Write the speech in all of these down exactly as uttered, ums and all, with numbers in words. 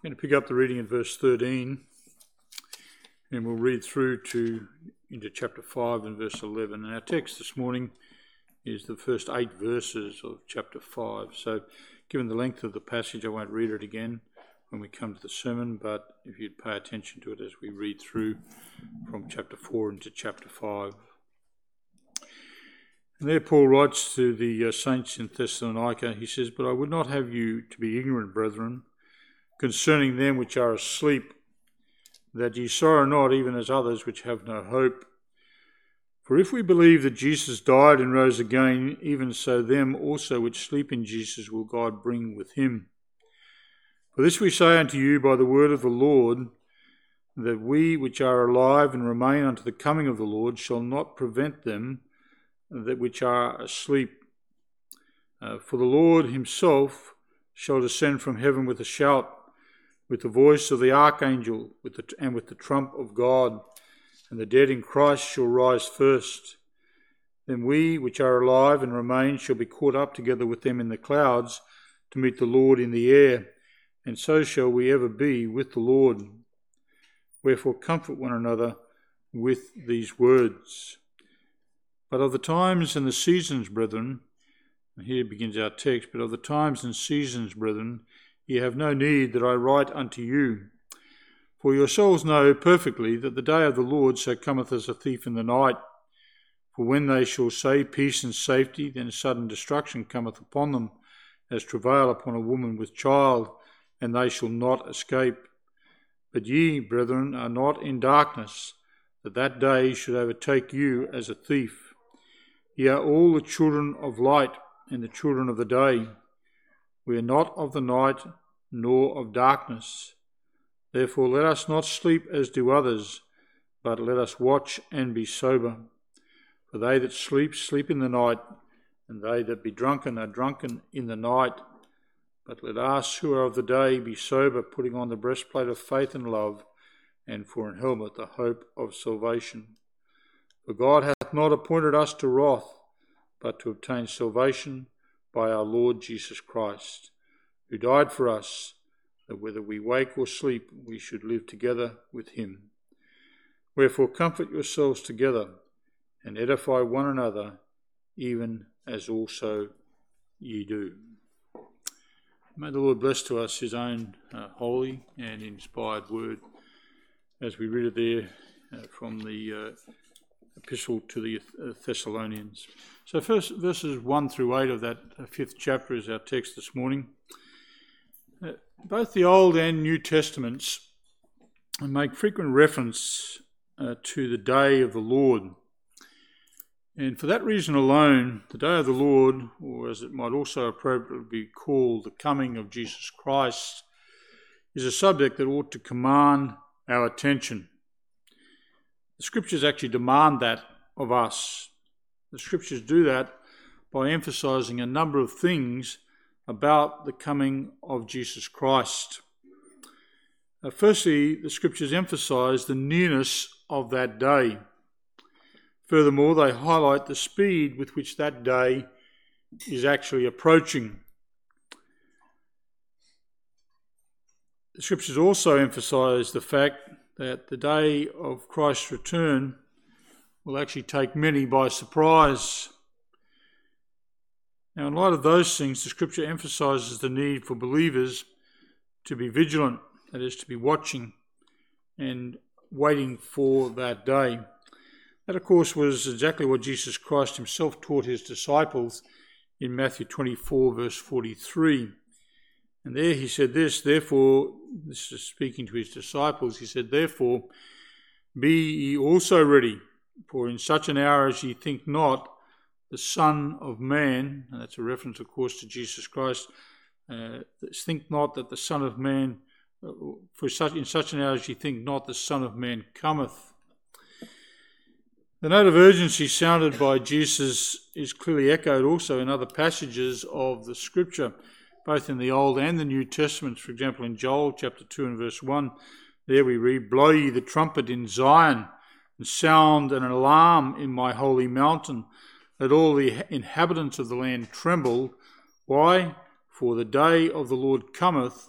I'm going to pick up the reading in verse thirteen, and we'll read through to into chapter five and verse eleven. And our text this morning is the first eight verses of chapter five. So given the length of the passage, I won't read it again when we come to the sermon, but if you'd pay attention to it as we read through from chapter four into chapter five. And there Paul writes to the uh, saints in Thessalonica. He says, "But I would not have you to be ignorant, brethren, concerning them which are asleep, that ye sorrow not, even as others which have no hope. For if we believe that Jesus died and rose again, even so them also which sleep in Jesus will God bring with him. For this we say unto you by the word of the Lord, that we which are alive and remain unto the coming of the Lord shall not prevent them that which are asleep. Uh, for the Lord himself shall descend from heaven with a shout, with the voice of the archangel, with the, and with the trump of God, and the dead in Christ shall rise first. Then we which are alive and remain shall be caught up together with them in the clouds to meet the Lord in the air, and so shall we ever be with the Lord. Wherefore comfort one another with these words. But of the times and the seasons, brethren," and here begins our text, "but of the times and seasons, brethren, ye have no need that I write unto you. For yourselves know perfectly that the day of the Lord so cometh as a thief in the night. For when they shall say peace and safety, then sudden destruction cometh upon them, as travail upon a woman with child, and they shall not escape. But ye, brethren, are not in darkness, that that day should overtake you as a thief. Ye are all the children of light and the children of the day. We are not of the night nor of darkness. Therefore let us not sleep as do others, but let us watch and be sober. For they that sleep, sleep in the night, and they that be drunken are drunken in the night. But let us who are of the day be sober, putting on the breastplate of faith and love, and for an helmet the hope of salvation. For God hath not appointed us to wrath, but to obtain salvation by our Lord Jesus Christ, who died for us, that whether we wake or sleep, we should live together with him. Wherefore comfort yourselves together, and edify one another, even as also ye do." May the Lord bless to us his own uh, holy and inspired word, as we read it there uh, from the uh, epistle to the Thessalonians. So first, verses one through eight of that fifth chapter is our text this morning. Uh, both the Old and New Testaments make frequent reference uh, to the day of the Lord. And for that reason alone, the day of the Lord, or as it might also appropriately be called, the coming of Jesus Christ, is a subject that ought to command our attention. The Scriptures actually demand that of us. The Scriptures do that by emphasising a number of things about the coming of Jesus Christ. Uh, firstly, the Scriptures emphasise the nearness of that day. Furthermore, they highlight the speed with which that day is actually approaching. The Scriptures also emphasise the fact that the day of Christ's return will actually take many by surprise. Now, in light of those things, the Scripture emphasises the need for believers to be vigilant, that is, to be watching and waiting for that day. That, of course, was exactly what Jesus Christ himself taught his disciples in Matthew twenty-four, verse forty-three. And there he said this, therefore, this is speaking to his disciples, he said, "Therefore, be ye also ready, for in such an hour as ye think not, the Son of Man," and that's a reference, of course, to Jesus Christ, uh, "think not that the Son of Man, for such in such an hour as ye think not, the Son of Man cometh." The note of urgency sounded by Jesus is clearly echoed also in other passages of the Scripture, both in the Old and the New Testaments. For example, in Joel chapter two and verse one, there we read, "Blow ye the trumpet in Zion, and sound an alarm in my holy mountain. Let all the inhabitants of the land tremble. Why? For the day of the Lord cometh,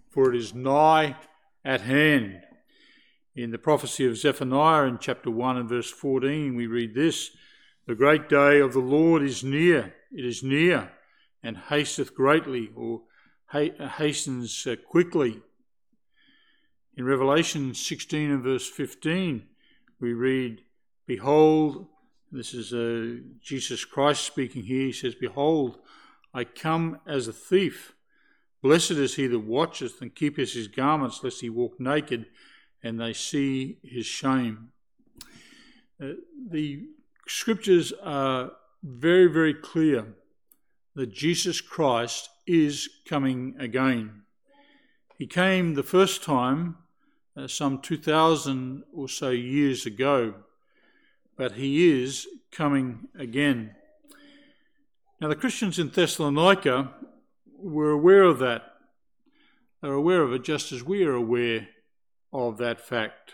for it is nigh at hand. In the prophecy of Zephaniah in chapter one and verse fourteen, we read this: "The great day of the Lord is near, it is near, and hasteth greatly," or hastens quickly. In Revelation sixteen and verse fifteen, we read, "Behold," this is uh, Jesus Christ speaking here, he says, "Behold, I come as a thief. Blessed is he that watcheth and keepeth his garments, lest he walk naked, and they see his shame." Uh, the scriptures are very, very clear that Jesus Christ is coming again. He came the first time uh, some two thousand or so years ago, but he is coming again. Now, the Christians in Thessalonica were aware of that. They're aware of it just as we are aware of that fact.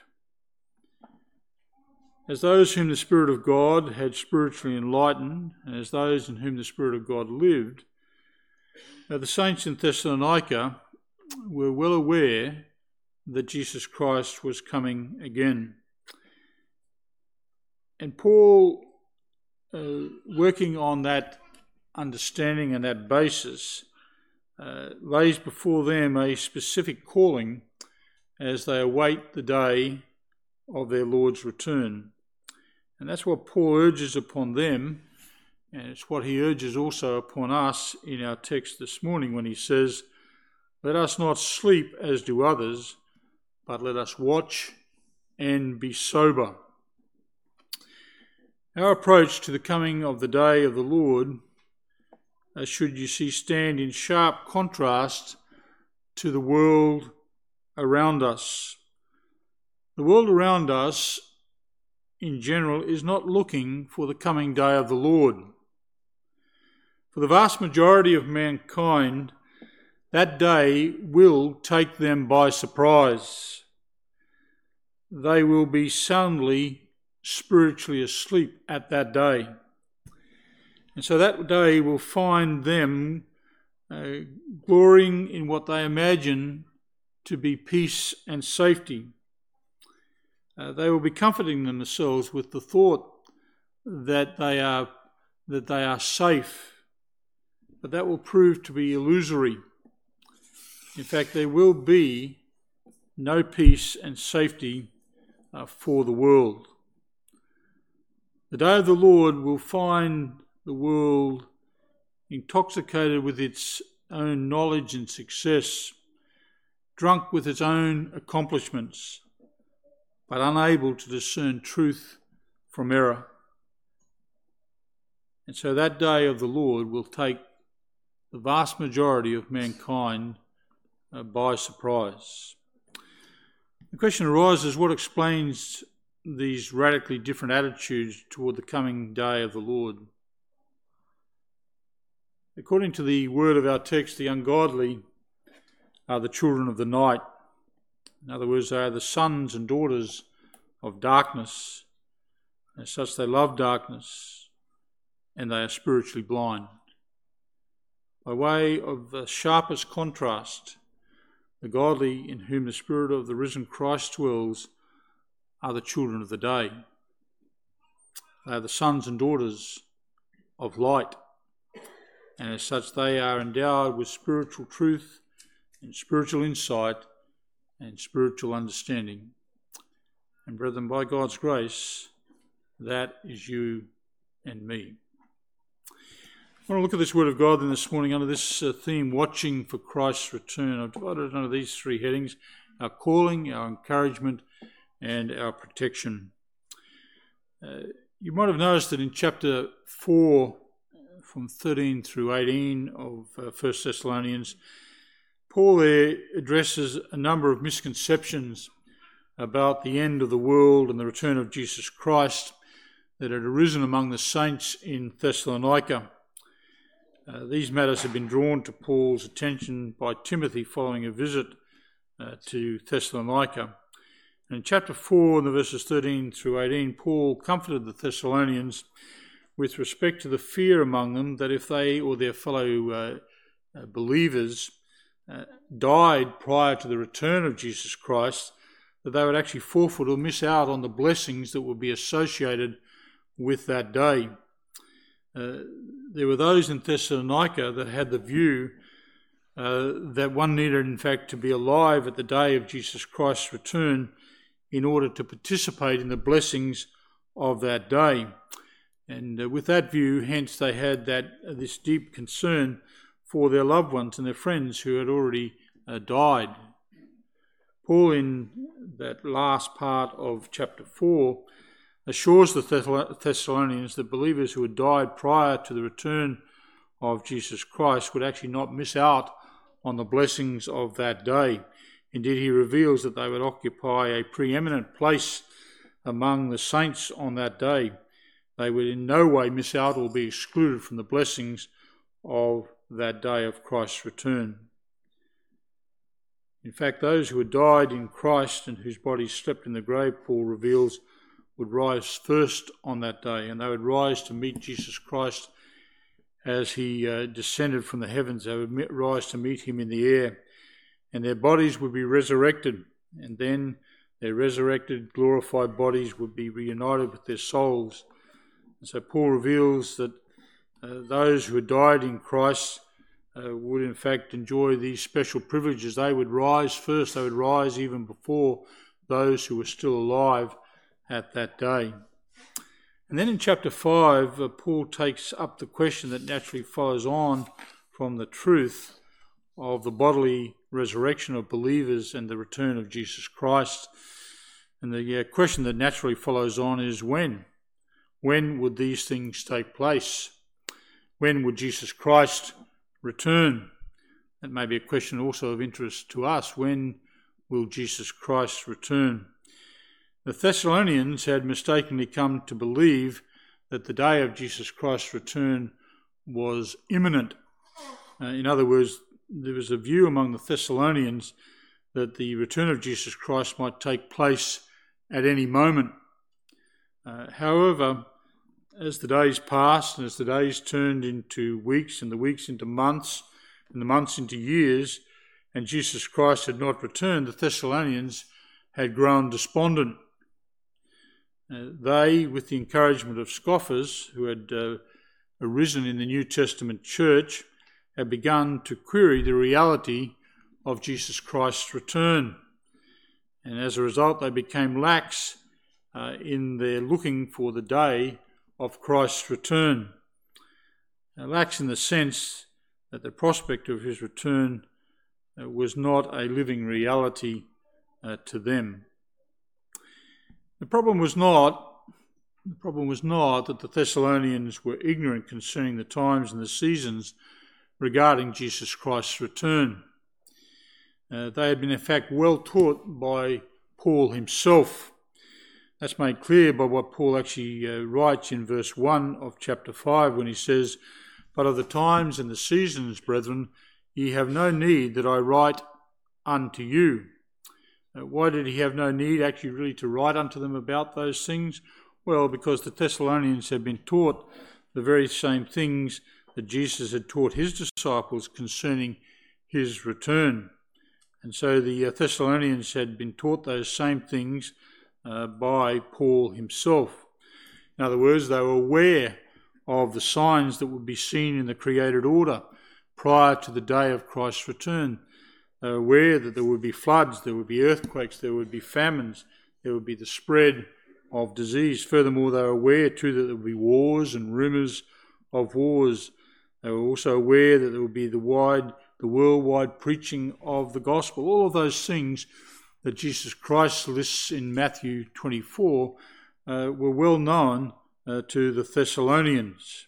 As those whom the Spirit of God had spiritually enlightened, and as those in whom the Spirit of God lived, the saints in Thessalonica were well aware that Jesus Christ was coming again. And Paul, uh, working on that understanding and that basis, uh, lays before them a specific calling as they await the day of their Lord's return. And that's what Paul urges upon them, and it's what he urges also upon us in our text this morning when he says, "Let us not sleep as do others, but let us watch and be sober." Our approach to the coming of the day of the Lord uh, should, you see, stand in sharp contrast to the world around us. The world around us, in general, is not looking for the coming day of the Lord. For the vast majority of mankind, that day will take them by surprise. They will be soundly spiritually asleep at that day. And so that day will find them uh, glorying in what they imagine to be peace and safety. Uh, they will be comforting themselves with the thought that they are that they are safe, but that will prove to be illusory. In fact, there will be no peace and safety uh, for the world. The day of the Lord will find the world intoxicated with its own knowledge and success, drunk with its own accomplishments, but unable to discern truth from error. And so that day of the Lord will take the vast majority of mankind uh, by surprise. The question arises, what explains these radically different attitudes toward the coming day of the Lord? According to the word of our text, the ungodly are the children of the night. In other words, they are the sons and daughters of darkness. As such, they love darkness and they are spiritually blind. By way of the sharpest contrast, the godly in whom the Spirit of the risen Christ dwells are the children of the day. They are the sons and daughters of light, and as such they are endowed with spiritual truth and spiritual insight and spiritual understanding. And brethren, by God's grace, that is you and me. I want to look at this word of God then this morning under this uh, theme, watching for Christ's return. I've divided it under these three headings: our calling, our encouragement, and our protection. Uh, you might have noticed that in chapter four, from thirteen through eighteen of uh, First Thessalonians, Paul there addresses a number of misconceptions about the end of the world and the return of Jesus Christ that had arisen among the saints in Thessalonica. Uh, these matters have been drawn to Paul's attention by Timothy following a visit uh, to Thessalonica. And in chapter four, in the verses thirteen through eighteen, Paul comforted the Thessalonians with respect to the fear among them that if they or their fellow uh, uh, believers uh, died prior to the return of Jesus Christ, that they would actually forfeit or miss out on the blessings that would be associated with that day. Uh, there were those in Thessalonica that had the view uh, that one needed, in fact, to be alive at the day of Jesus Christ's return in order to participate in the blessings of that day. And uh, with that view, hence they had that uh, this deep concern for their loved ones and their friends who had already uh, died. Paul, in that last part of chapter four, assures the Thessalonians that believers who had died prior to the return of Jesus Christ would actually not miss out on the blessings of that day. Indeed, he reveals that they would occupy a preeminent place among the saints on that day. They would in no way miss out or be excluded from the blessings of that day of Christ's return. In fact, those who had died in Christ and whose bodies slept in the grave, Paul reveals, would rise first on that day, and they would rise to meet Jesus Christ as he uh, descended from the heavens. They would meet, rise to meet him in the air, and their bodies would be resurrected, and then their resurrected, glorified bodies would be reunited with their souls. And so Paul reveals that uh, those who had died in Christ uh, would in fact enjoy these special privileges. They would rise first, they would rise even before those who were still alive at that day. And then in chapter five, uh, Paul takes up the question that naturally follows on from the truth of the bodily resurrection of believers and the return of Jesus Christ. And the uh, question that naturally follows on is when? When would these things take place? When would Jesus Christ return? That may be a question also of interest to us. When will Jesus Christ return? The Thessalonians had mistakenly come to believe that the day of Jesus Christ's return was imminent. Uh, in other words, there was a view among the Thessalonians that the return of Jesus Christ might take place at any moment. Uh, however, as the days passed and as the days turned into weeks and the weeks into months and the months into years, and Jesus Christ had not returned, the Thessalonians had grown despondent. Uh, they, with the encouragement of scoffers who had uh, arisen in the New Testament church, had begun to query the reality of Jesus Christ's return. And as a result, they became lax uh, in their looking for the day of Christ's return. Now, lax in the sense that the prospect of his return uh, was not a living reality uh, to them. The problem was not the problem was not that the Thessalonians were ignorant concerning the times and the seasons regarding Jesus Christ's return. Uh, they had been in fact well taught by Paul himself. That's made clear by what Paul actually uh, writes in verse one of chapter five when he says, "But of the times and the seasons, brethren, ye have no need that I write unto you." Uh, why did he have no need actually really to write unto them about those things? Well, because the Thessalonians had been taught the very same things that Jesus had taught his disciples concerning his return. And so the uh, Thessalonians had been taught those same things uh, by Paul himself. In other words, they were aware of the signs that would be seen in the created order prior to the day of Christ's return. They were aware that there would be floods, there would be earthquakes, there would be famines, there would be the spread of disease. Furthermore, they were aware too that there would be wars and rumours of wars. They were also aware that there would be the wide, the worldwide preaching of the gospel. All of those things that Jesus Christ lists in Matthew twenty-four uh, were well known uh, to the Thessalonians.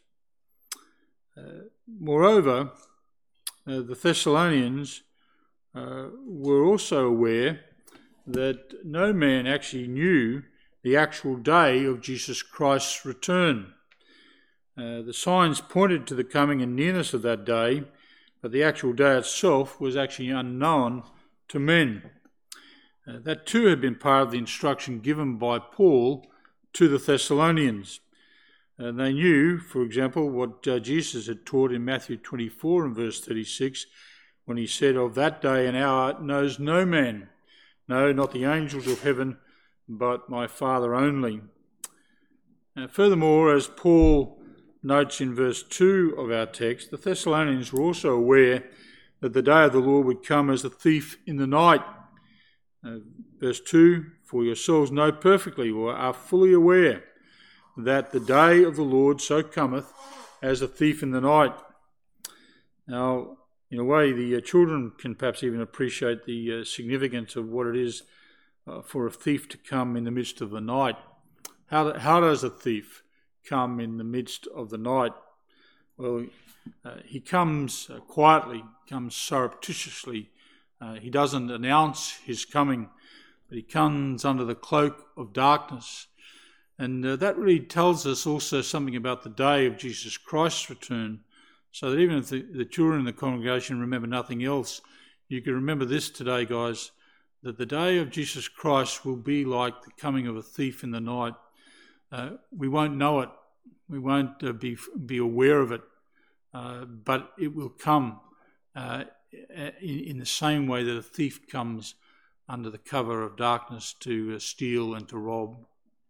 Uh, moreover, uh, the Thessalonians uh, were also aware that no man actually knew the actual day of Jesus Christ's return. Uh, the signs pointed to the coming and nearness of that day, but the actual day itself was actually unknown to men. Uh, that too had been part of the instruction given by Paul to the Thessalonians. Uh, they knew, for example, what uh, Jesus had taught in Matthew twenty-four and verse thirty-six, when he said, "Of that day and hour knows no man, no, not the angels of heaven, but my Father only." Uh, furthermore, as Paul notes in verse two of our text, the Thessalonians were also aware that the day of the Lord would come as a thief in the night. Uh, verse two, "For yourselves know perfectly, or are fully aware, that the day of the Lord so cometh as a thief in the night." Now, in a way, the uh, children can perhaps even appreciate the uh, significance of what it is uh, for a thief to come in the midst of the night. How, do, how does a thief come in the midst of the night? Well, uh, he comes uh, quietly, comes surreptitiously. Uh, he doesn't announce his coming, but he comes under the cloak of darkness. And uh, that really tells us also something about the day of Jesus Christ's return, so that even if the, the children in the congregation remember nothing else, you can remember this today, guys, that the day of Jesus Christ will be like the coming of a thief in the night. Uh, we won't know it. We won't uh, be be aware of it, uh, but it will come uh, in, in the same way that a thief comes under the cover of darkness to uh, steal and to rob.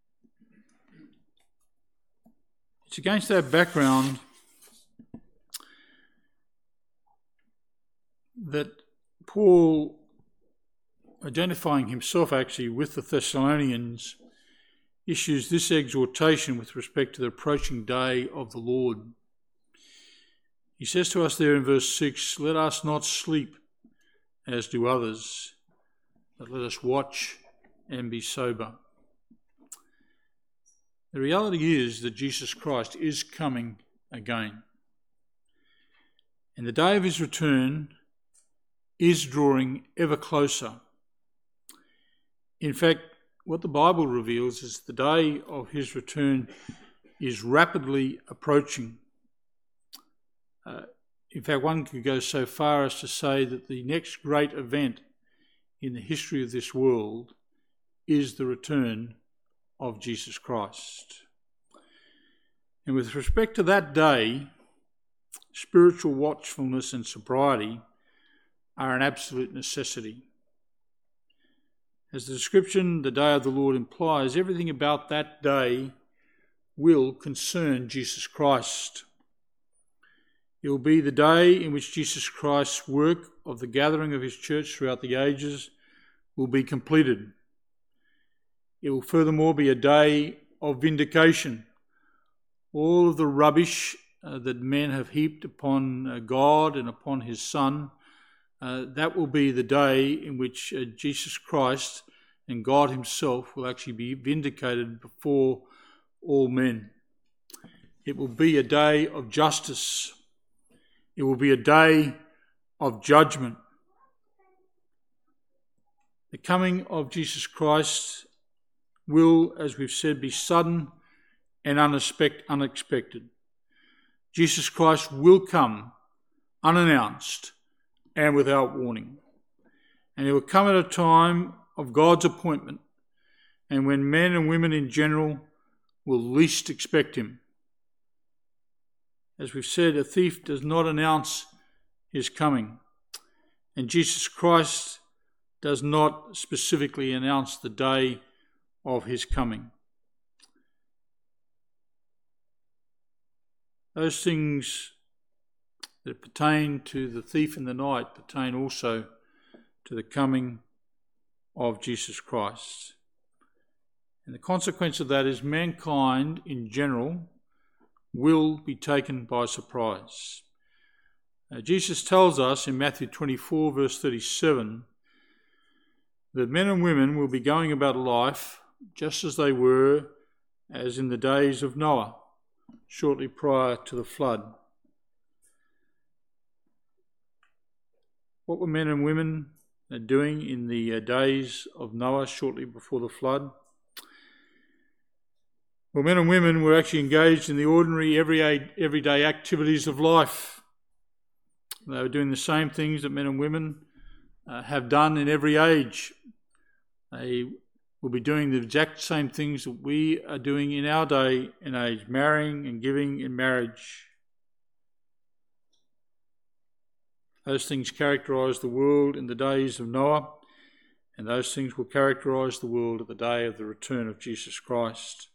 It's against that background that Paul, identifying himself actually with the Thessalonians, issues this exhortation with respect to the approaching day of the Lord. He says to us there in verse six, "Let us not sleep as do others, but let us watch and be sober." The reality is that Jesus Christ is coming again. And the day of his return is drawing ever closer. In fact, what the Bible reveals is the day of his return is rapidly approaching. Uh, in fact, one could go so far as to say that the next great event in the history of this world is the return of Jesus Christ. And with respect to that day, spiritual watchfulness and sobriety are an absolute necessity. As the description, the day of the Lord, implies, everything about that day will concern Jesus Christ. It will be the day in which Jesus Christ's work of the gathering of his church throughout the ages will be completed. It will furthermore be a day of vindication. All of the rubbish uh, that men have heaped upon uh, God and upon his Son, uh, that will be the day in which uh, Jesus Christ and God himself will actually be vindicated before all men. It will be a day of justice. It will be a day of judgment. The coming of Jesus Christ will, as we've said, be sudden and unexpected. Jesus Christ will come unannounced and without warning. And he will come at a time of God's appointment and when men and women in general will least expect him. As we've said, a thief does not announce his coming, and Jesus Christ does not specifically announce the day of his coming. Those things that pertain to the thief in the night pertain also to the coming of Jesus Christ. And the consequence of that is mankind in general will be taken by surprise. Now, Jesus tells us in Matthew twenty-four, verse thirty-seven, that men and women will be going about life just as they were as in the days of Noah, shortly prior to the flood. What were men and women doing in the days of Noah shortly before the flood? Well, men and women were actually engaged in the ordinary, everyday, everyday activities of life. They were doing the same things that men and women uh, have done in every age. They will be doing the exact same things that we are doing in our day and age, marrying and giving in marriage. Those things characterised the world in the days of Noah, and those things will characterise the world at the day of the return of Jesus Christ.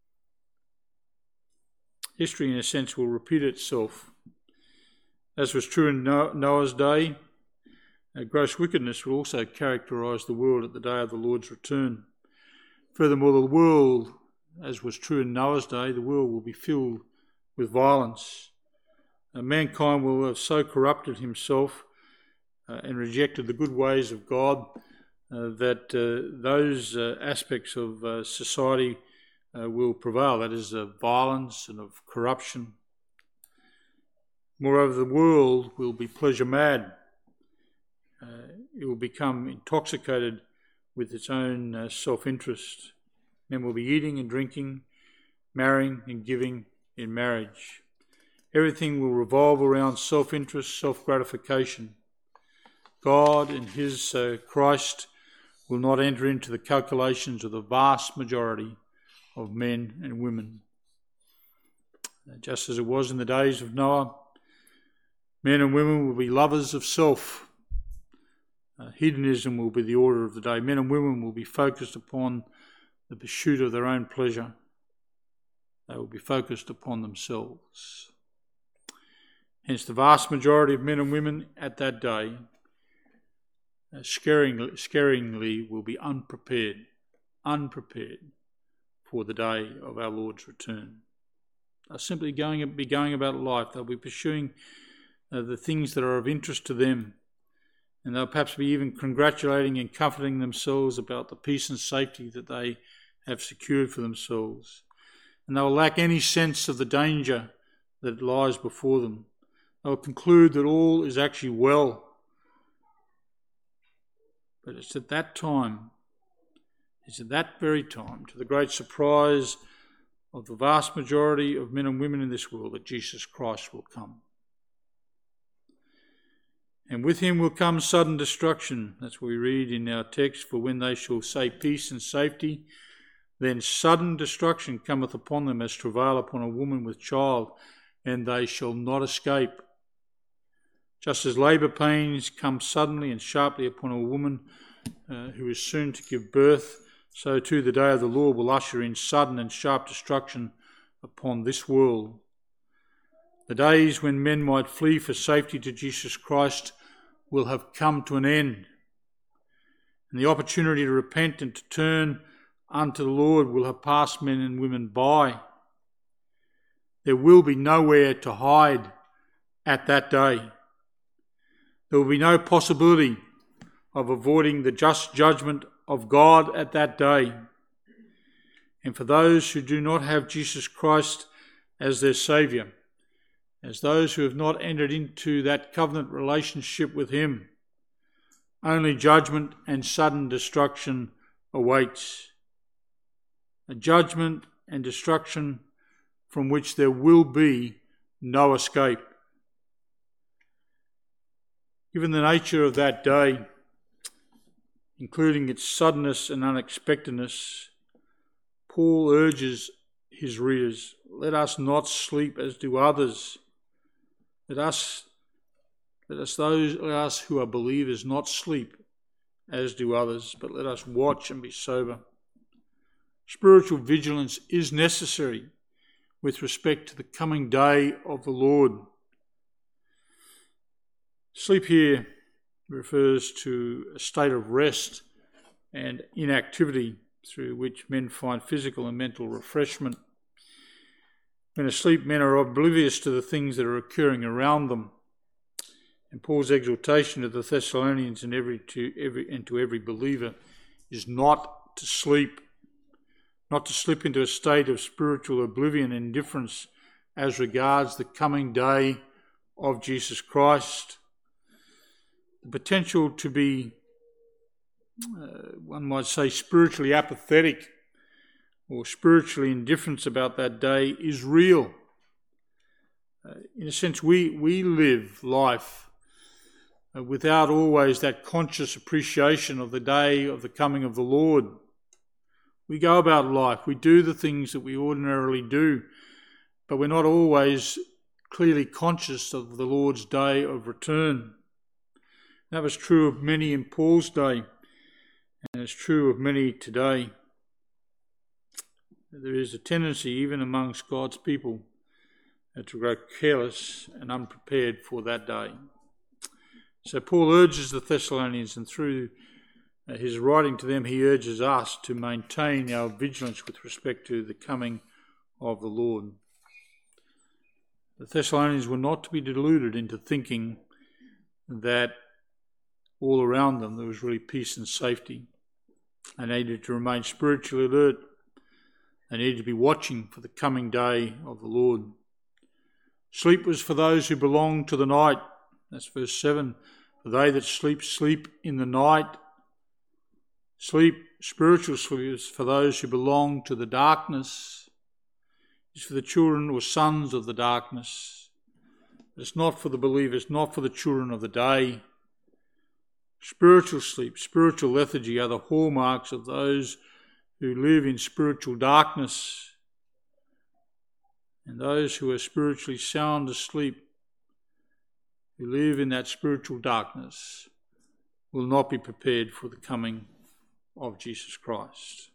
History, in a sense, will repeat itself. As was true in Noah's day, gross wickedness will also characterise the world at the day of the Lord's return. Furthermore, the world, as was true in Noah's day, the world will be filled with violence. Uh, mankind will have so corrupted himself uh, and rejected the good ways of God uh, that uh, those uh, aspects of uh, society uh, will prevail, that is, of violence and of corruption. Moreover, the world will be pleasure mad. Uh, it will become intoxicated with its own uh, self-interest. Men will be eating and drinking, marrying and giving in marriage. Everything will revolve around self-interest, self-gratification. God and his uh, Christ will not enter into the calculations of the vast majority of men and women. Uh, just as it was in the days of Noah, men and women will be lovers of self. Uh, hedonism will be the order of the day. Men and women will be focused upon the pursuit of their own pleasure. They will be focused upon themselves. Hence, the vast majority of men and women at that day, uh, scaringly, scaringly will be unprepared, unprepared for the day of our Lord's return. They're simply going to be going about life. They'll be pursuing uh, the things that are of interest to them. And they'll perhaps be even congratulating and comforting themselves about the peace and safety that they have secured for themselves. And they'll lack any sense of the danger that lies before them. They'll conclude that all is actually well. But it's at that time, it's at that very time, to the great surprise of the vast majority of men and women in this world, that Jesus Christ will come. And with him will come sudden destruction. That's what we read in our text. For when they shall say peace and safety, then sudden destruction cometh upon them as travail upon a woman with child, and they shall not escape. Just as labour pains come suddenly and sharply upon a woman uh, who is soon to give birth, so too the day of the Lord will usher in sudden and sharp destruction upon this world. The days when men might flee for safety to Jesus Christ will have come to an end, and the opportunity to repent and to turn unto the Lord will have passed men and women by. There will be nowhere to hide at that day. There will be no possibility of avoiding the just judgment of God at that day. And for those who do not have Jesus Christ as their Saviour, as those who have not entered into that covenant relationship with him, only judgment and sudden destruction awaits. A judgment and destruction from which there will be no escape. Given the nature of that day, including its suddenness and unexpectedness, Paul urges his readers, let us not sleep as do others. Let us, let us those let us who are believers not sleep as do others, but let us watch and be sober. Spiritual vigilance is necessary with respect to the coming day of the Lord. Sleep here refers to a state of rest and inactivity through which men find physical and mental refreshment. When asleep, men are oblivious to the things that are occurring around them. And Paul's exhortation to the Thessalonians and, every, to, every, and to every believer is not to sleep, not to slip into a state of spiritual oblivion and indifference as regards the coming day of Jesus Christ. The potential to be, uh, one might say, spiritually apathetic or spiritually indifferent about that day is real. Uh, in a sense, we, we live life uh, without always that conscious appreciation of the day of the coming of the Lord. We go about life, we do the things that we ordinarily do, but we're not always clearly conscious of the Lord's day of return. That was true of many in Paul's day, and it's true of many today. There is a tendency, even amongst God's people, to grow careless and unprepared for that day. So Paul urges the Thessalonians, and through his writing to them, he urges us to maintain our vigilance with respect to the coming of the Lord. The Thessalonians were not to be deluded into thinking that all around them there was really peace and safety. They needed to remain spiritually alert. They needed to be watching for the coming day of the Lord. Sleep was for those who belong to the night. That's verse seven. For they that sleep, sleep in the night. Sleep, spiritual sleep, is for those who belong to the darkness. It's for the children or sons of the darkness. It's not for the believers, not for the children of the day. Spiritual sleep, spiritual lethargy are the hallmarks of those who live in spiritual darkness. And those who are spiritually sound asleep, who live in that spiritual darkness, will not be prepared for the coming of Jesus Christ.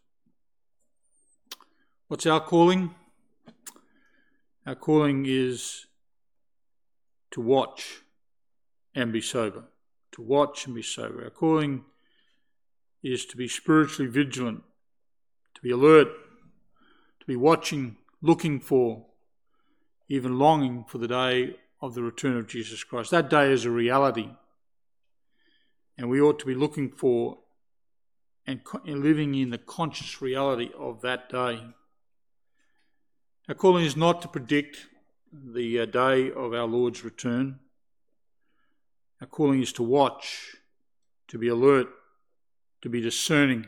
What's our calling? Our calling is to watch and be sober. To watch and be sober. Our calling is to be spiritually vigilant, to be alert, to be watching, looking for, even longing for the day of the return of Jesus Christ. That day is a reality, and we ought to be looking for and living in the conscious reality of that day. Our calling is not to predict the day of our Lord's return. Our calling is to watch, to be alert, to be discerning.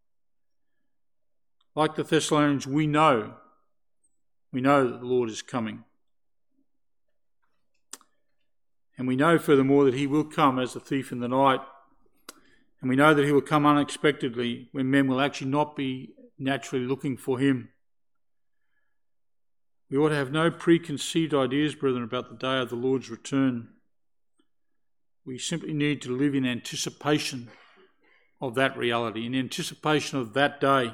Like the Thessalonians, we know, we know that the Lord is coming. And we know furthermore that he will come as a thief in the night. And we know that he will come unexpectedly when men will actually not be naturally looking for him. We ought to have no preconceived ideas, brethren, about the day of the Lord's return. We simply need to live in anticipation of that reality, in anticipation of that day.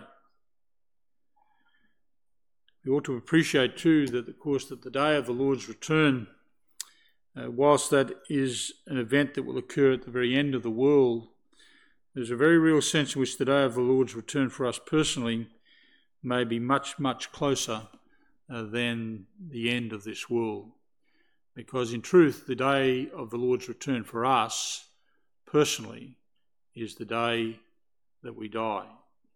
We ought to appreciate too that, of course, that the day of the Lord's return, uh, whilst that is an event that will occur at the very end of the world, there's a very real sense in which the day of the Lord's return for us personally may be much, much closer uh, than the end of this world. Because in truth, the day of the Lord's return for us personally is the day that we die.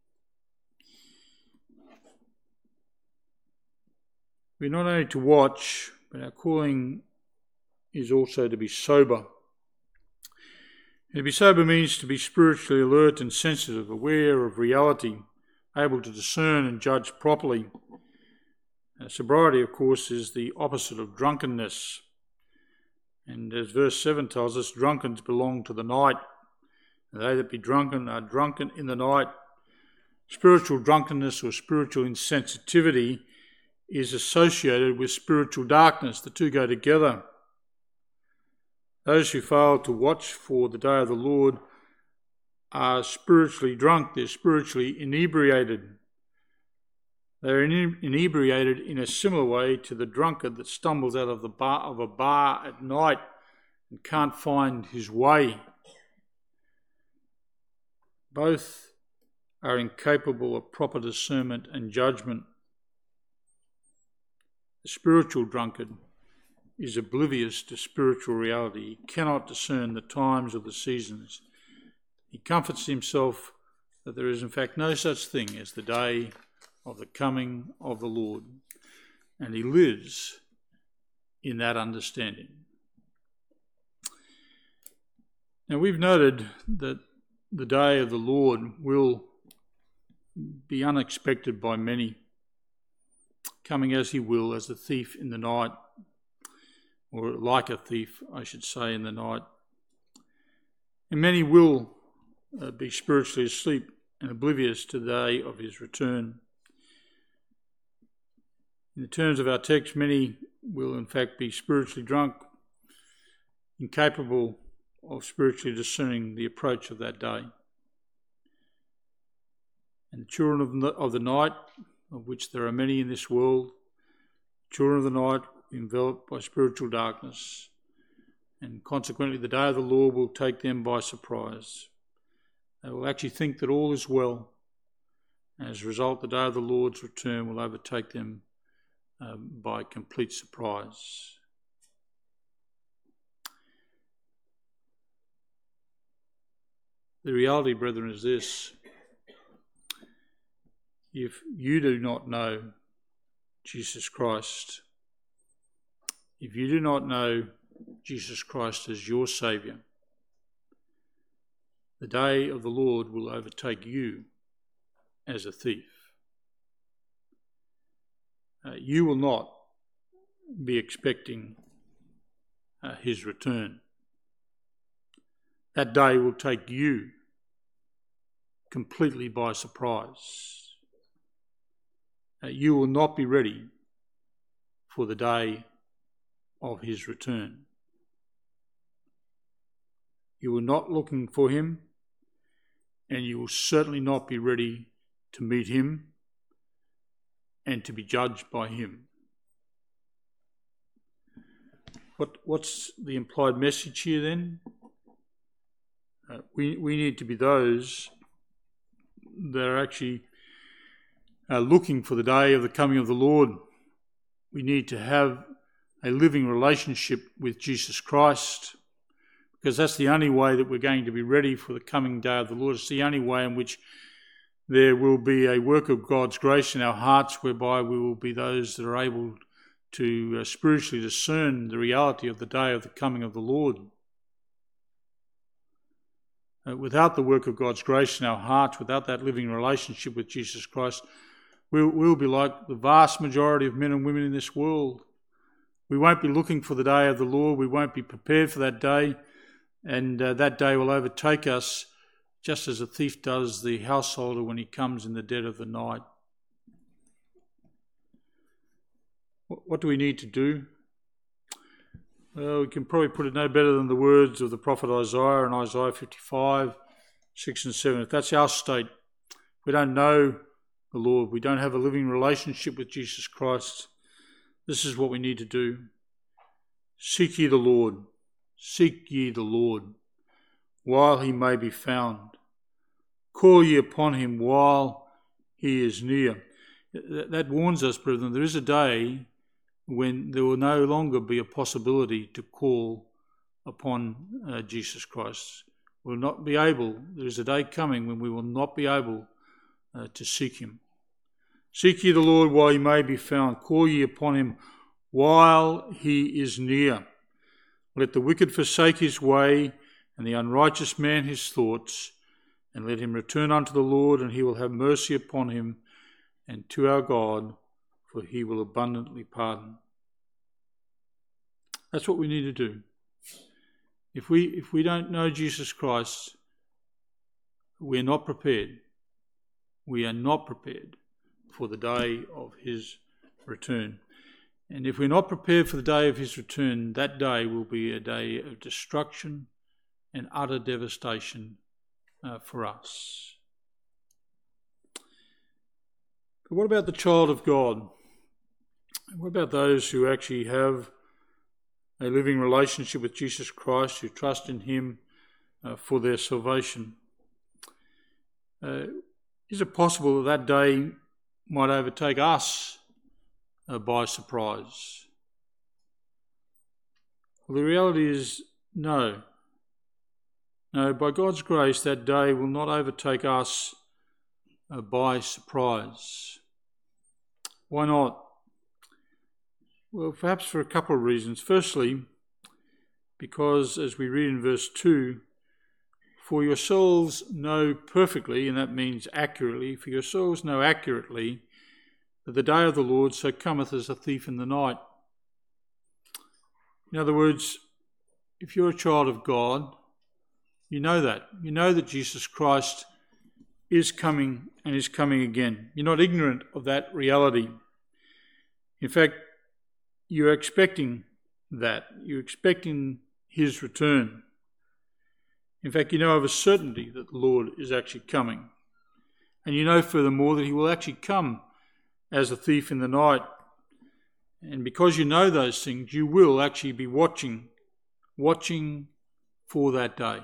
We're not only to watch, but our calling is also to be sober. And to be sober means to be spiritually alert and sensitive, aware of reality, able to discern and judge properly. Uh, sobriety, of course, is the opposite of drunkenness. And as verse seven tells us, drunkards belong to the night. And they that be drunken are drunken in the night. Spiritual drunkenness or spiritual insensitivity is associated with spiritual darkness. The two go together. Those who fail to watch for the day of the Lord are spiritually drunk. They're spiritually inebriated. They're inebriated in a similar way to the drunkard that stumbles out of the bar of a bar at night and can't find his way. Both are incapable of proper discernment and judgment. The spiritual drunkard is oblivious to spiritual reality. He cannot discern the times or the seasons. He comforts himself that there is in fact no such thing as the day of the coming of the Lord, and he lives in that understanding. Now, we've noted that the day of the Lord will be unexpected by many, coming as he will, as a thief in the night, or like a thief, I should say, in the night. And many will uh, be spiritually asleep and oblivious to the day of his return. In the terms of our text, many will in fact be spiritually drunk, incapable of spiritually discerning the approach of that day. And the children of the, of the night, of which there are many in this world, children of the night enveloped by spiritual darkness, and consequently the day of the Lord will take them by surprise. They will actually think that all is well. As a result, the day of the Lord's return will overtake them um, by complete surprise. The reality, brethren, is this. If you do not know Jesus Christ, if you do not know Jesus Christ as your Saviour, the day of the Lord will overtake you as a thief. Uh, you will not be expecting uh, his return. That day will take you completely by surprise. Uh, you will not be ready for the day of his return. You were not looking for him, and you will certainly not be ready to meet him and to be judged by him. What, what's the implied message here then? Uh, we, we need to be those that are actually uh, looking for the day of the coming of the Lord. We need to have a living relationship with Jesus Christ, because that's the only way that we're going to be ready for the coming day of the Lord. It's the only way in which there will be a work of God's grace in our hearts, whereby we will be those that are able to uh, spiritually discern the reality of the day of the coming of the Lord. Uh, without the work of God's grace in our hearts, without that living relationship with Jesus Christ, we'll, we'll be like the vast majority of men and women in this world. We won't be looking for the day of the Lord. We won't be prepared for that day. And uh, that day will overtake us just as a thief does the householder when he comes in the dead of the night. What do we need to do? Well, we can probably put it no better than the words of the prophet Isaiah in Isaiah fifty-five, six and seven. If that's our state, we don't know the Lord, we don't have a living relationship with Jesus Christ, this is what we need to do. Seek ye the Lord, seek ye the Lord, while he may be found. Call ye upon him while he is near. That warns us, brethren, there is a day when there will no longer be a possibility to call upon uh, Jesus Christ. We'll not be able, there is a day coming when we will not be able uh, to seek him. Seek ye the Lord while he may be found. Call ye upon him while he is near. Let the wicked forsake his way, and the unrighteous man his thoughts, and let him return unto the Lord, and he will have mercy upon him, and to our God, for he will abundantly pardon. That's what we need to do. If we if we don't know Jesus Christ, we are not prepared. We are not prepared for the day of his return. And if we're not prepared for the day of his return, that day will be a day of destruction and utter devastation uh, for us. But what about the child of God? What about those who actually have a living relationship with Jesus Christ, who trust in him uh, for their salvation? Uh, is it possible that that day might overtake us uh, by surprise? Well, the reality is no. No, by God's grace, that day will not overtake us uh, by surprise. Why not? Well, perhaps for a couple of reasons. Firstly, because as we read in verse two, for yourselves know perfectly, and that means accurately, for yourselves know accurately that the day of the Lord so cometh as a thief in the night. In other words, if you're a child of God, you know that. You know that Jesus Christ is coming and is coming again. You're not ignorant of that reality. In fact, you're expecting that. You're expecting his return. In fact, you know of a certainty that the Lord is actually coming. And you know furthermore that he will actually come as a thief in the night. And because you know those things, you will actually be watching, watching for that day.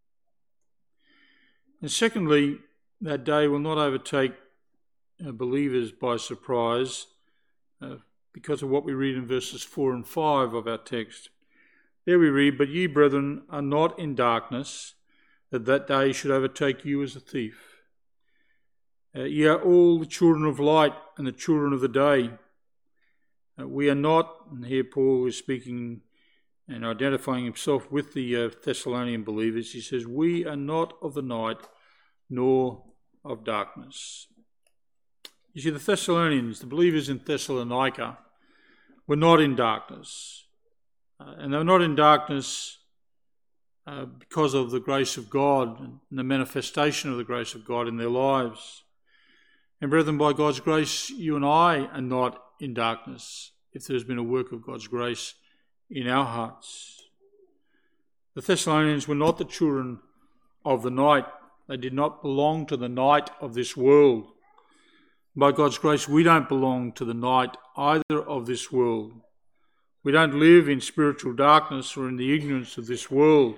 And secondly, that day will not overtake uh, believers by surprise uh, because of what we read in verses four and five of our text. There we read, "But ye, brethren, are not in darkness, that that day should overtake you as a thief. Uh, ye are all the children of light and the children of the day. Uh, we are not," and here Paul is speaking and identifying himself with the uh, Thessalonian believers. He says, "We are not of the night, nor of darkness." You see, the Thessalonians, the believers in Thessalonica, were not in darkness. Uh, and they were not in darkness uh, because of the grace of God and the manifestation of the grace of God in their lives. And brethren, by God's grace, you and I are not in darkness if there's been a work of God's grace in our hearts. The Thessalonians were not the children of the night. They did not belong to the night of this world. By God's grace, we don't belong to the night either of this world. We don't live in spiritual darkness or in the ignorance of this world.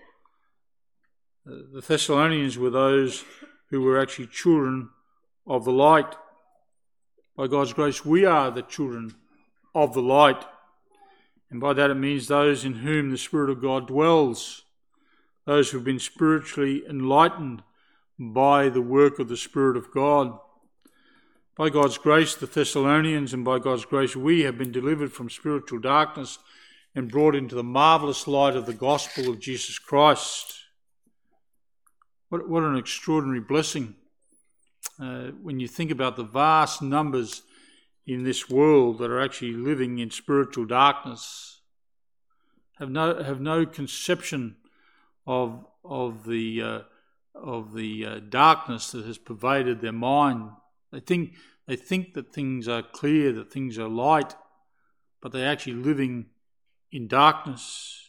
The Thessalonians were those who were actually children of the light. By God's grace, we are the children of the light. And by that it means those in whom the Spirit of God dwells, those who have been spiritually enlightened by the work of the Spirit of God. By God's grace, the Thessalonians, and by God's grace, we have been delivered from spiritual darkness and brought into the marvellous light of the gospel of Jesus Christ. What, what an extraordinary blessing uh, when you think about the vast numbers in this world that are actually living in spiritual darkness, have no have no conception of of the uh, of the uh, darkness that has pervaded their mind. They think they think that things are clear, that things are light, but they're actually living in darkness.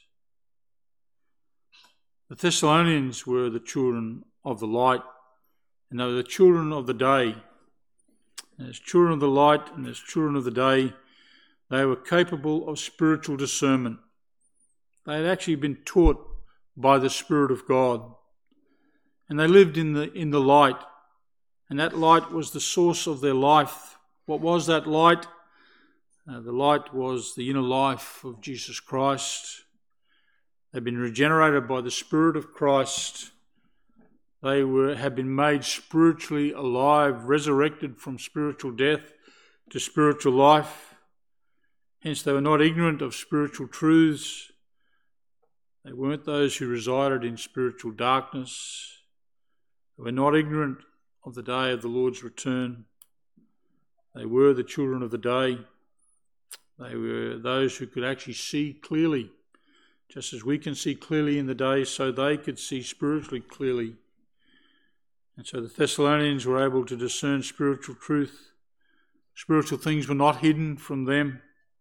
The Thessalonians were the children of the light, and they were the children of the day. And as children of the light and as children of the day, they were capable of spiritual discernment. They had actually been taught by the Spirit of God, and they lived in the in the light. And that light was the source of their life. What was that light? Uh, the light was the inner life of Jesus Christ. They've been regenerated by the Spirit of Christ. They were have been made spiritually alive, resurrected from spiritual death to spiritual life. Hence, they were not ignorant of spiritual truths. They weren't those who resided in spiritual darkness. They were not ignorant of the day of the Lord's return. They were the children of the day. They were those who could actually see clearly. Just as we can see clearly in the day, so they could see spiritually clearly. And so the Thessalonians were able to discern spiritual truth. Spiritual things were not hidden from them.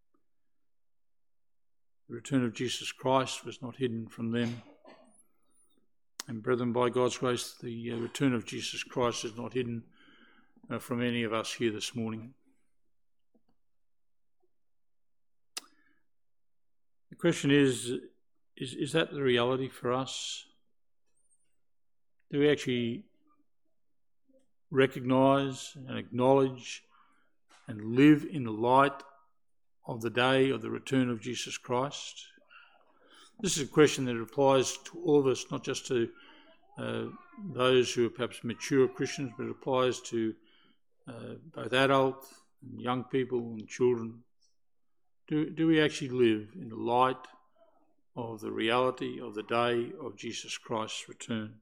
The return of Jesus Christ was not hidden from them. And brethren, by God's grace, the return of Jesus Christ is not hidden uh, from any of us here this morning. The question is, is, is that the reality for us? Do we actually recognise and acknowledge and live in the light of the day of the return of Jesus Christ? This is a question that applies to all of us, not just to uh, those who are perhaps mature Christians, but it applies to uh, both adult and young people and children. Do, do we actually live in the light of the reality of the day of Jesus Christ's return?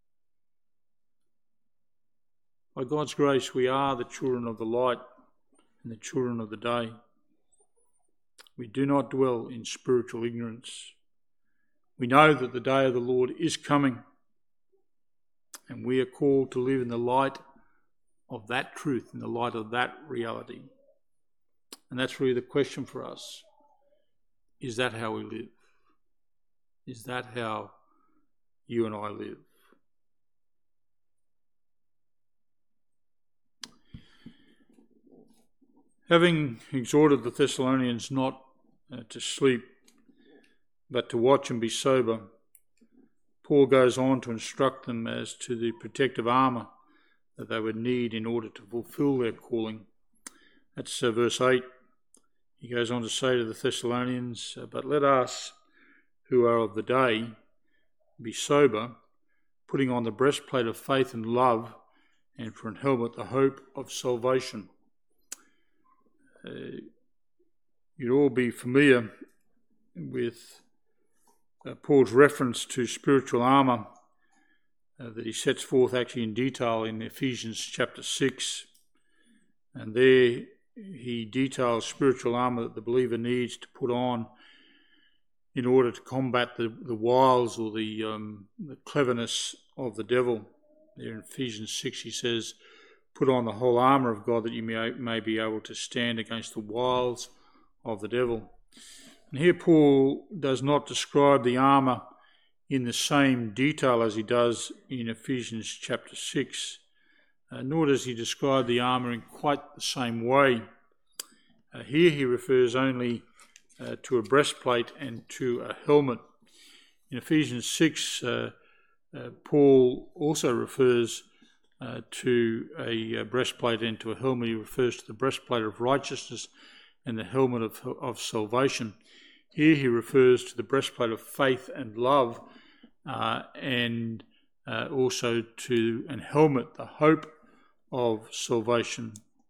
By God's grace, we are the children of the light and the children of the day. We do not dwell in spiritual ignorance. We know that the day of the Lord is coming, and we are called to live in the light of that truth, in the light of that reality. And that's really the question for us. Is that how we live? Is that how you and I live. Having exhorted the Thessalonians not uh, to sleep, but to watch and be sober, Paul goes on to instruct them as to the protective armour that they would need in order to fulfil their calling. That's uh, verse eight. He goes on to say to the Thessalonians, "But let us, who are of the day, be sober, putting on the breastplate of faith and love, and for an helmet the hope of salvation." Uh, you'd all be familiar with uh, Paul's reference to spiritual armour uh, that he sets forth actually in detail in Ephesians chapter six. And there he details spiritual armour that the believer needs to put on in order to combat the, the wiles or the, um, the cleverness of the devil. There in Ephesians six he says, "Put on the whole armour of God that you may, may be able to stand against the wiles of the devil." And here Paul does not describe the armour in the same detail as he does in Ephesians chapter six, uh, nor does he describe the armour in quite the same way. Uh, here he refers only uh, to a breastplate and to a helmet. In Ephesians six, uh, uh, Paul also refers Uh, to a, a breastplate and to a helmet. He refers to the breastplate of righteousness and the helmet of, of salvation. Here he refers to the breastplate of faith and love uh, and uh, also to an helmet, the hope of salvation.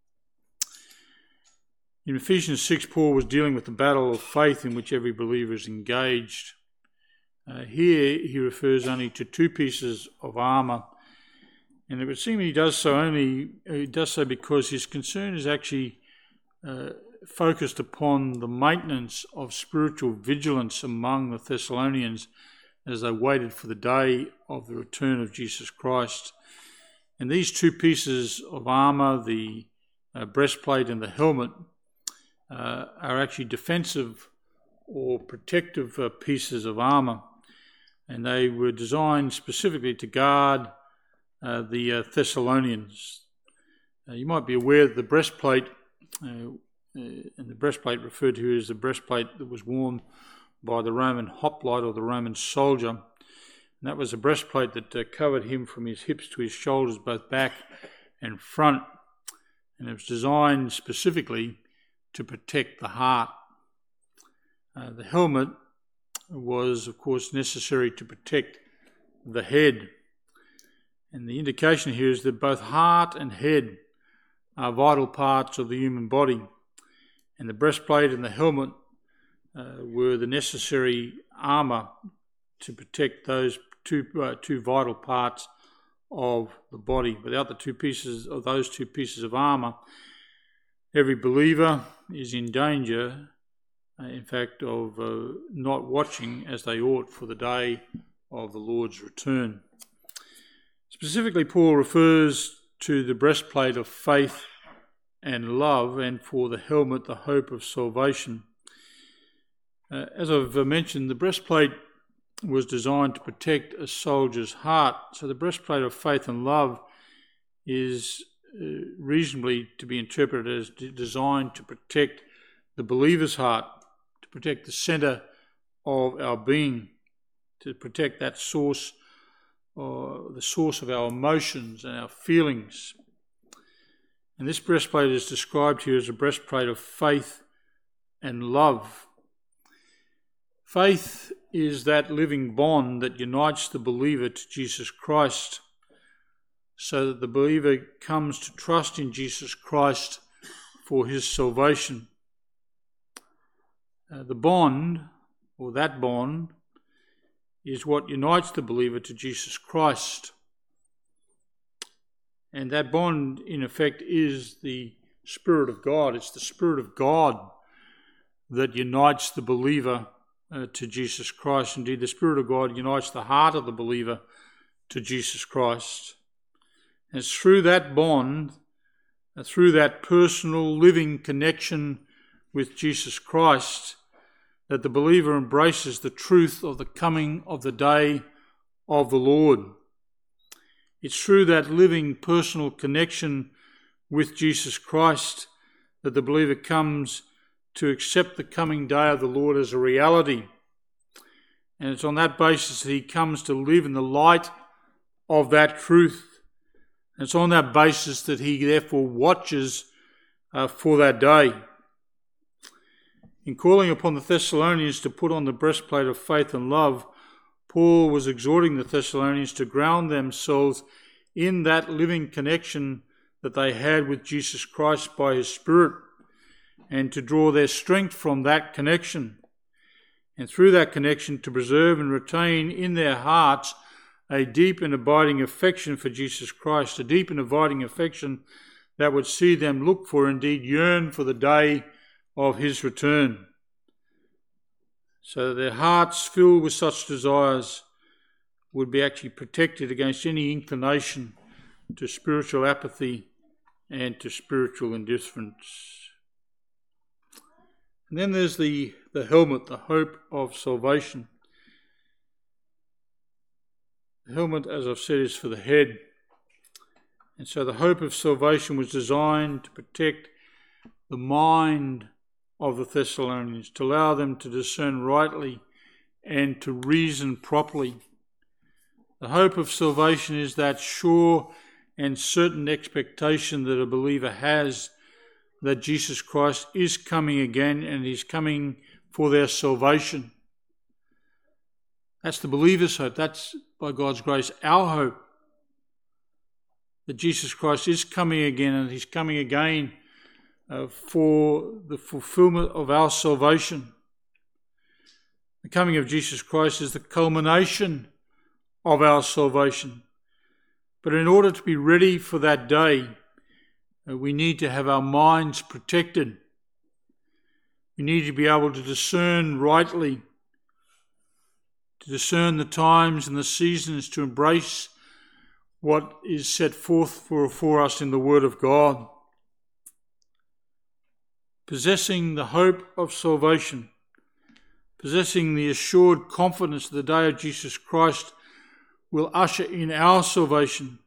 In Ephesians six, Paul was dealing with the battle of faith in which every believer is engaged. Uh, here he refers only to two pieces of armour. And it would seem he does so only he does so because his concern is actually uh, focused upon the maintenance of spiritual vigilance among the Thessalonians as they waited for the day of the return of Jesus Christ. And these two pieces of armour, the uh, breastplate and the helmet, uh, are actually defensive or protective uh, pieces of armour. And they were designed specifically to guard Uh, the uh, Thessalonians. Uh, you might be aware that the breastplate, uh, uh, and the breastplate referred to here as the breastplate that was worn by the Roman hoplite or the Roman soldier. And that was a breastplate that uh, covered him from his hips to his shoulders, both back and front. And it was designed specifically to protect the heart. Uh, the helmet was, of course, necessary to protect the head. And the indication here is that both heart and head are vital parts of the human body. And the breastplate and the helmet uh, were the necessary armour to protect those two uh, two vital parts of the body. Without the two pieces of those two pieces of armour, every believer is in danger, uh, in fact, of uh, not watching as they ought for the day of the Lord's return. Specifically, Paul refers to the breastplate of faith and love, and for the helmet, the hope of salvation. Uh, as I've mentioned, the breastplate was designed to protect a soldier's heart. So the breastplate of faith and love is uh, reasonably to be interpreted as d- designed to protect the believer's heart, to protect the centre of our being, to protect that source or the source of our emotions and our feelings. And this breastplate is described here as a breastplate of faith and love. Faith is that living bond that unites the believer to Jesus Christ, so that the believer comes to trust in Jesus Christ for his salvation. Uh, the bond, or that bond, is what unites the believer to Jesus Christ. And that bond, in effect, is the Spirit of God. It's the Spirit of God that unites the believer uh, to Jesus Christ. Indeed, the Spirit of God unites the heart of the believer to Jesus Christ. And it's through that bond, uh, through that personal living connection with Jesus Christ, that the believer embraces the truth of the coming of the day of the Lord. It's through that living personal connection with Jesus Christ that the believer comes to accept the coming day of the Lord as a reality. And it's on that basis that he comes to live in the light of that truth. And it's on that basis that he therefore watches uh, for that day. In calling upon the Thessalonians to put on the breastplate of faith and love, Paul was exhorting the Thessalonians to ground themselves in that living connection that they had with Jesus Christ by his Spirit, and to draw their strength from that connection, and through that connection to preserve and retain in their hearts a deep and abiding affection for Jesus Christ, a deep and abiding affection that would see them look for, indeed yearn for, the day of his return, so that their hearts filled with such desires would be actually protected against any inclination to spiritual apathy and to spiritual indifference. And then there's the, the helmet, the hope of salvation. The helmet, as I've said, is for the head. And so the hope of salvation was designed to protect the mind of the Thessalonians, to allow them to discern rightly and to reason properly. The hope of salvation is that sure and certain expectation that a believer has that Jesus Christ is coming again, and he's coming for their salvation. That's the believer's hope. That's, by God's grace, our hope, that Jesus Christ is coming again, and he's coming again uh, for the fulfillment of our salvation. The coming of Jesus Christ is the culmination of our salvation. But in order to be ready for that day, uh, we need to have our minds protected. We need to be able to discern rightly, to discern the times and the seasons, to embrace what is set forth for, for us in the Word of God. Possessing the hope of salvation, possessing the assured confidence that the day of Jesus Christ will usher in our salvation.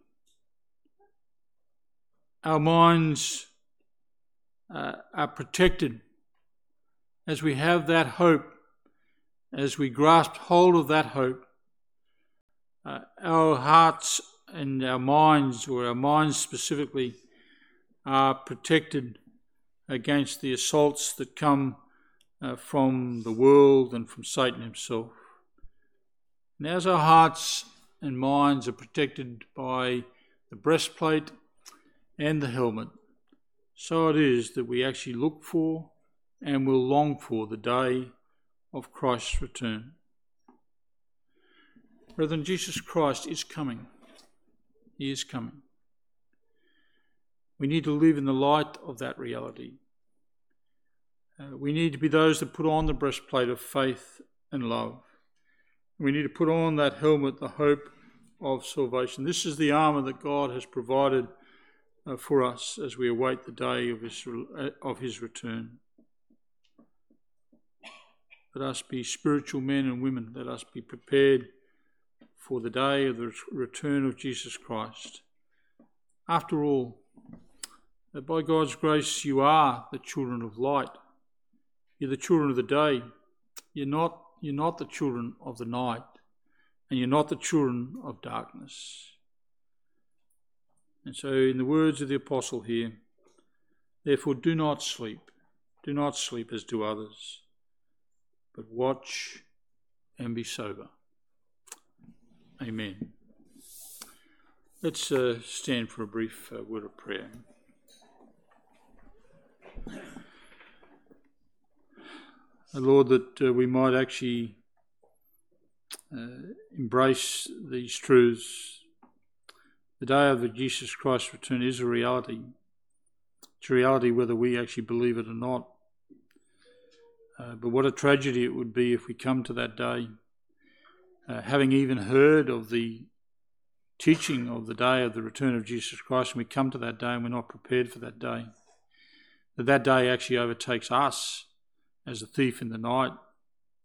Our minds uh, are protected as we have that hope, as we grasp hold of that hope. Uh, our hearts and our minds, or our minds specifically, are protected against the assaults that come uh, from the world and from Satan himself. And as our hearts and minds are protected by the breastplate and the helmet, so it is that we actually look for and will long for the day of Christ's return. Brethren, Jesus Christ is coming. He is coming. We need to live in the light of that reality. Uh, we need to be those that put on the breastplate of faith and love. We need to put on that helmet, the hope of salvation. This is the armour that God has provided uh, for us as we await the day of his, uh, of his return. Let us be spiritual men and women. Let us be prepared for the day of the return of Jesus Christ. After all, that by God's grace you are the children of light. You're the children of the day. You're not, you're not the children of the night, and you're not the children of darkness. And so in the words of the apostle here, therefore do not sleep, do not sleep as do others, but watch and be sober. Amen. Let's uh, stand for a brief uh, word of prayer. Lord, that uh, we might actually uh, embrace these truths. The day of the Jesus Christ's return is a reality. It's a reality whether we actually believe it or not. Uh, but what a tragedy it would be if we come to that day, uh, having even heard of the teaching of the day of the return of Jesus Christ, and we come to that day and we're not prepared for that day. That that day actually overtakes us as a thief in the night.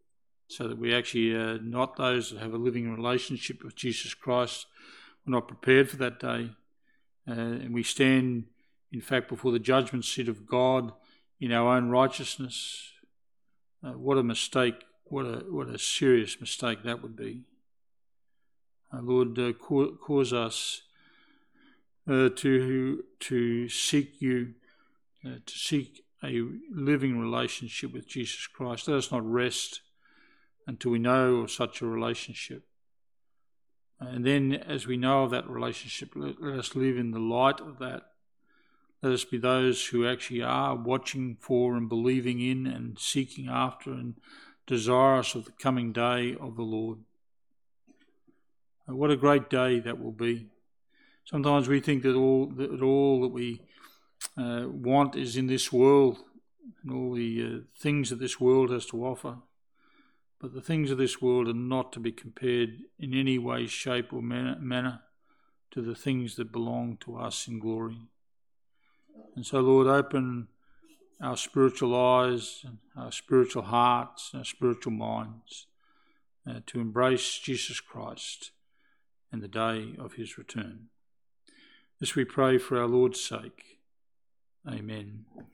so that we actually are not those that have a living relationship with Jesus Christ. We're not prepared for that day. Uh, and we stand, in fact, before the judgment seat of God in our own righteousness. Uh, what a mistake, what a what a serious mistake that would be. Uh, Lord, uh, ca- cause us uh, to, to seek you, uh, to seek a living relationship with Jesus Christ. Let us not rest until we know of such a relationship. And then as we know of that relationship, let, let us live in the light of that. Let us be those who actually are watching for and believing in and seeking after and desirous of the coming day of the Lord. What a great day that will be. Sometimes we think that all that, all that we uh, want is in this world and all the uh, things that this world has to offer. But the things of this world are not to be compared in any way, shape or manner, manner to the things that belong to us in glory. And so, Lord, open our spiritual eyes, and our spiritual hearts, and our spiritual minds uh, to embrace Jesus Christ and the day of his return. This we pray for our Lord's sake. Amen.